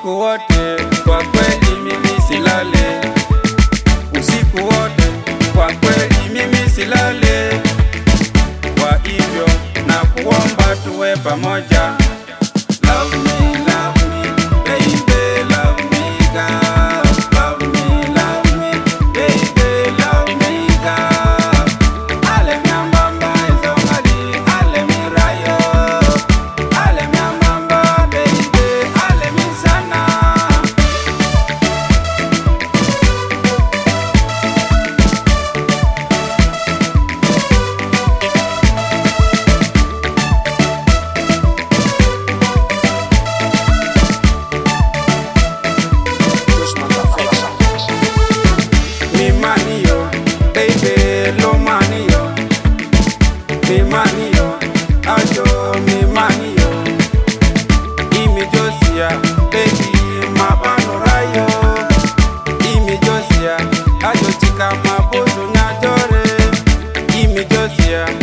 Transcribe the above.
Usiku wote kwa kweli mimi silale, usiku wote kwa kweli mimi silale. Kwa hivyo na kuomba tuwe pamoja. Love me, baby, love me, girl. Love me, baby, love me, girl. Ale miambamba izongali, ale mirayo. Ale miambamba, baby, ale misana. Mi manio, baby, lo manio. Mi manio, ayo, mi manio. Imi Josia, baby, mabano rayo. Imi Josia, ayo chika mabuzu nyadore. Imi Josia.